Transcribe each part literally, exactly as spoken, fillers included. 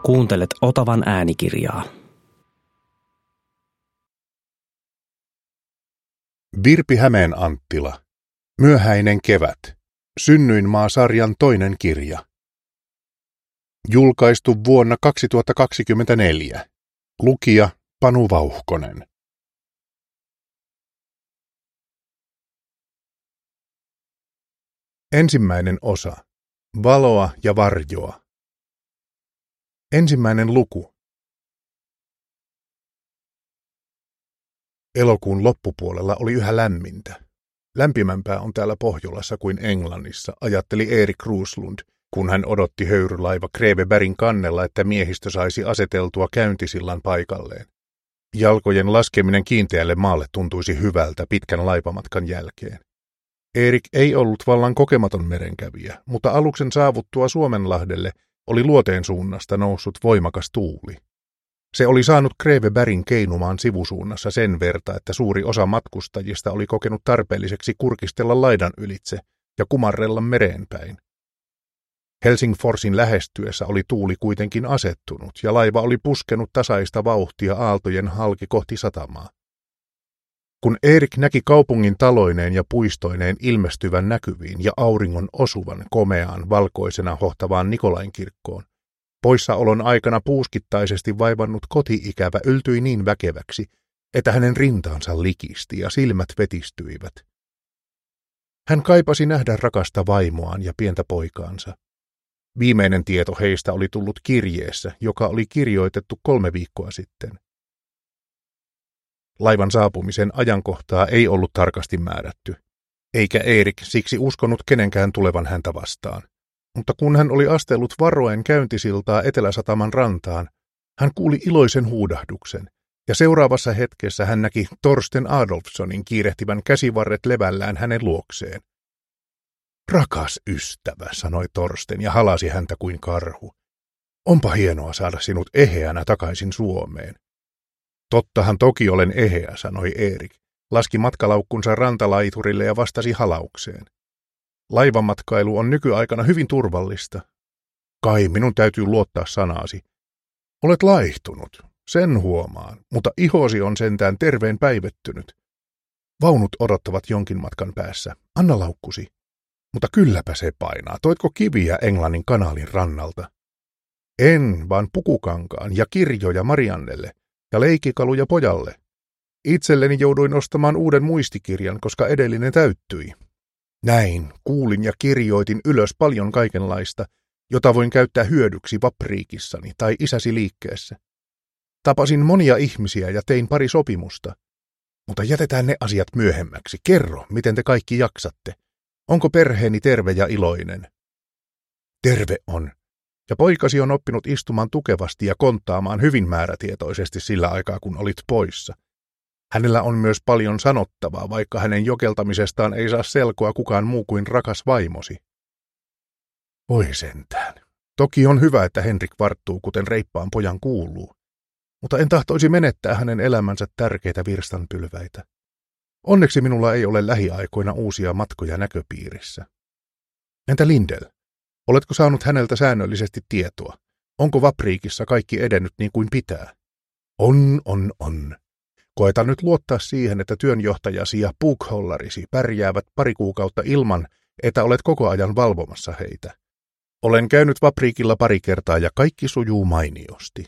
Kuuntelet Otavan äänikirjaa. Virpi Hämeen Anttila. Myöhäinen kevät. Synnyinmaa-sarjan toinen kirja. Julkaistu vuonna kaksituhattakaksikymmentäneljä. Lukija Panu Vauhkonen. Ensimmäinen osa. Valoa ja varjoa. Ensimmäinen luku. Elokuun loppupuolella oli yhä lämmintä. Lämpimämpää on täällä Pohjolassa kuin Englannissa, ajatteli Erik Ruuslund, kun hän odotti höyrylaiva Krevebergin kannella, että miehistö saisi aseteltua käyntisillan paikalleen. Jalkojen laskeminen kiinteälle maalle tuntuisi hyvältä pitkän laivamatkan jälkeen. Erik ei ollut vallan kokematon merenkävijä, mutta aluksen saavuttua Suomenlahdelle oli luoteen suunnasta noussut voimakas tuuli. Se oli saanut Krevebergin keinumaan sivusuunnassa sen verta, että suuri osa matkustajista oli kokenut tarpeelliseksi kurkistella laidan ylitse ja kumarrella mereenpäin. Helsingforsin lähestyessä oli tuuli kuitenkin asettunut ja laiva oli puskenut tasaista vauhtia aaltojen halki kohti satamaa. Kun Erik näki kaupungin taloineen ja puistoineen ilmestyvän näkyviin ja auringon osuvan komeaan valkoisena hohtavaan Nikolainkirkkoon, poissaolon aikana puuskittaisesti vaivannut koti-ikävä yltyi niin väkeväksi, että hänen rintaansa likisti ja silmät vetistyivät. Hän kaipasi nähdä rakasta vaimoaan ja pientä poikaansa. Viimeinen tieto heistä oli tullut kirjeessä, joka oli kirjoitettu kolme viikkoa sitten. Laivan saapumisen ajankohtaa ei ollut tarkasti määrätty, eikä Erik siksi uskonut kenenkään tulevan häntä vastaan. Mutta kun hän oli astellut varoen käyntisiltaa Eteläsataman rantaan, hän kuuli iloisen huudahduksen, ja seuraavassa hetkessä hän näki Torsten Adolfssonin kiirehtivän käsivarret levällään hänen luokseen. Rakas ystävä, sanoi Torsten ja halasi häntä kuin karhu. Onpa hienoa saada sinut eheänä takaisin Suomeen. Tottahan toki olen eheä, sanoi Erik, laski matkalaukkunsa rantalaiturille ja vastasi halaukseen. Laivamatkailu on nykyaikana hyvin turvallista. Kai minun täytyy luottaa sanaasi. Olet laihtunut, sen huomaan, mutta ihosi on sentään terveen päivettynyt. Vaunut odottavat jonkin matkan päässä. Anna laukkusi. Mutta kylläpä se painaa. Toitko kiviä Englannin kanaalin rannalta? En, vaan pukukankaan ja kirjoja Mariannelle ja leikikaluja pojalle. Itselleni jouduin ostamaan uuden muistikirjan, koska edellinen täyttyi. Näin, kuulin ja kirjoitin ylös paljon kaikenlaista, jota voin käyttää hyödyksi vapriikissani tai isäsi liikkeessä. Tapasin monia ihmisiä ja tein pari sopimusta. Mutta jätetään ne asiat myöhemmäksi. Kerro, miten te kaikki jaksatte. Onko perheeni terve ja iloinen? Terve on. Ja poikasi on oppinut istumaan tukevasti ja konttaamaan hyvin määrätietoisesti sillä aikaa, kun olit poissa. Hänellä on myös paljon sanottavaa, vaikka hänen jokeltamisestaan ei saa selkoa kukaan muu kuin rakas vaimosi. Voi sentään. Toki on hyvä, että Henrik varttuu, kuten reippaan pojan kuuluu. Mutta en tahtoisi menettää hänen elämänsä tärkeitä virstanpylväitä. Onneksi minulla ei ole lähiaikoina uusia matkoja näköpiirissä. Entä Lindell? Oletko saanut häneltä säännöllisesti tietoa? Onko vapriikissa kaikki edennyt niin kuin pitää? On, on, on. Koeta nyt luottaa siihen, että työnjohtajasi ja puukhollarisi pärjäävät pari kuukautta ilman, että olet koko ajan valvomassa heitä. Olen käynyt vapriikilla pari kertaa ja kaikki sujuu mainiosti.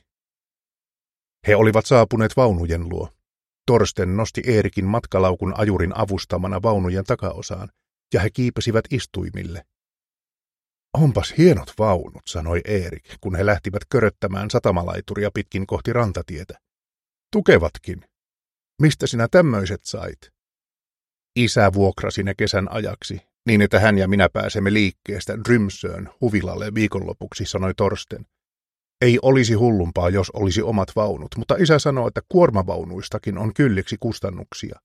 He olivat saapuneet vaunujen luo. Torsten nosti Eerikin matkalaukun ajurin avustamana vaunujen takaosaan, ja he kiipesivät istuimille. Onpas hienot vaunut, sanoi Erik, kun he lähtivät köröttämään satamalaituria pitkin kohti rantatietä. Tukevatkin. Mistä sinä tämmöiset sait? Isä vuokrasi ne kesän ajaksi, niin että hän ja minä pääsemme liikkeestä Drymsöön huvilalle viikonlopuksi, sanoi Torsten. Ei olisi hullumpaa, jos olisi omat vaunut, mutta isä sanoo, että kuormavaunuistakin on kylliksi kustannuksia.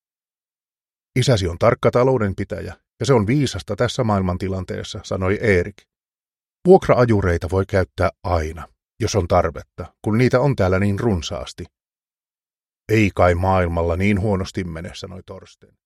Isäsi on tarkka taloudenpitäjä, ja se on viisasta tässä maailmantilanteessa, sanoi Erik. Vuokra-ajureita voi käyttää aina, jos on tarvetta, kun niitä on täällä niin runsaasti. Ei kai maailmalla niin huonosti mene, sanoi Torsten.